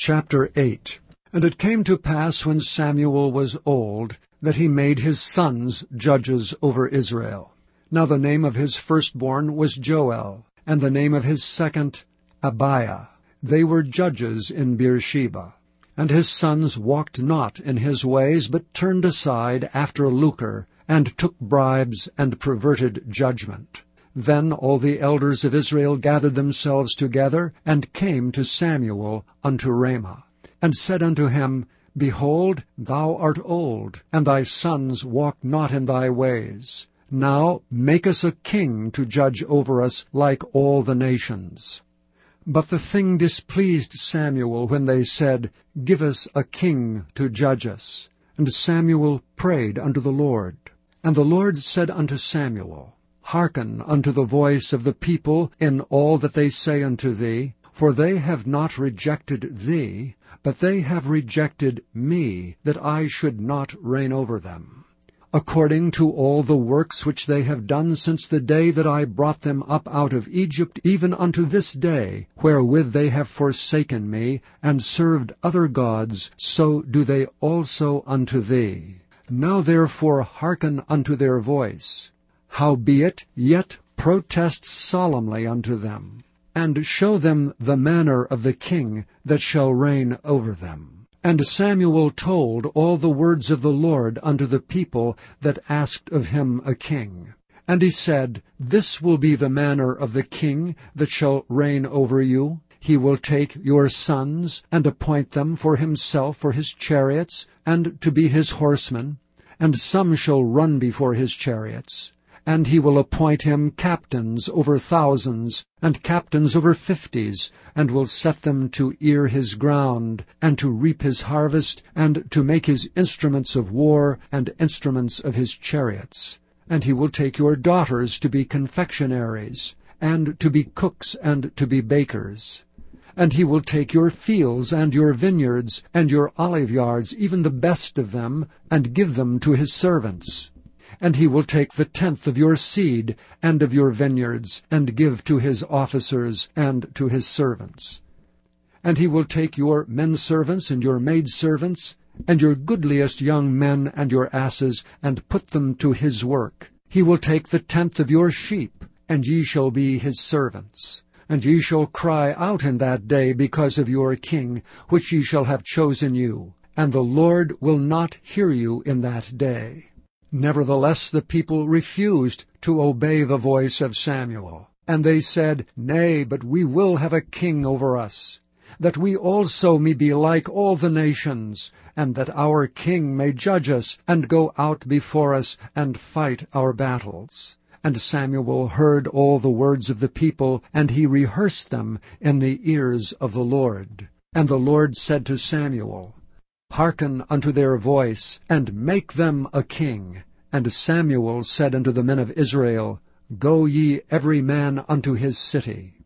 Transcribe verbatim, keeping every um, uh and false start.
Chapter eight. And it came to pass, when Samuel was old, that he made his sons judges over Israel. Now the name of his firstborn was Joel, and the name of his second Abiah. They were judges in Beersheba. And his sons walked not in his ways, but turned aside after lucre, and took bribes, and perverted judgment. Then all the elders of Israel gathered themselves together, and came to Samuel unto Ramah, and said unto him, Behold, thou art old, and thy sons walk not in thy ways. Now make us a king to judge over us like all the nations. But the thing displeased Samuel when they said, Give us a king to judge us. And Samuel prayed unto the Lord. And the Lord said unto Samuel, Hearken unto the voice of the people in all that they say unto thee, for they have not rejected thee, but they have rejected me, that I should not reign over them. According to all the works which they have done since the day that I brought them up out of Egypt, even unto this day, wherewith they have forsaken me, and served other gods, so do they also unto thee. Now therefore hearken unto their voice. Howbeit, yet protest solemnly unto them, and show them the manner of the king that shall reign over them. And Samuel told all the words of the Lord unto the people that asked of him a king. And he said, This will be the manner of the king that shall reign over you. He will take your sons, and appoint them for himself for his chariots, and to be his horsemen, and some shall run before his chariots. And he will appoint him captains over thousands, and captains over fifties, and will set them to ear his ground, and to reap his harvest, and to make his instruments of war, and instruments of his chariots. And he will take your daughters to be confectionaries, and to be cooks, and to be bakers. And he will take your fields, and your vineyards, and your oliveyards, even the best of them, and give them to his servants. And he will take the tenth of your seed, and of your vineyards, and give to his officers, and to his servants. And he will take your menservants, and your maidservants, and your goodliest young men, and your asses, and put them to his work. He will take the tenth of your sheep, and ye shall be his servants. And ye shall cry out in that day because of your king, which ye shall have chosen you. And the Lord will not hear you in that day. Nevertheless the people refused to obey the voice of Samuel. And they said, Nay, but we will have a king over us, that we also may be like all the nations, and that our king may judge us, and go out before us, and fight our battles. And Samuel heard all the words of the people, and he rehearsed them in the ears of the Lord. And the Lord said to Samuel, Hearken unto their voice, and make them a king. And Samuel said unto the men of Israel, Go ye every man unto his city.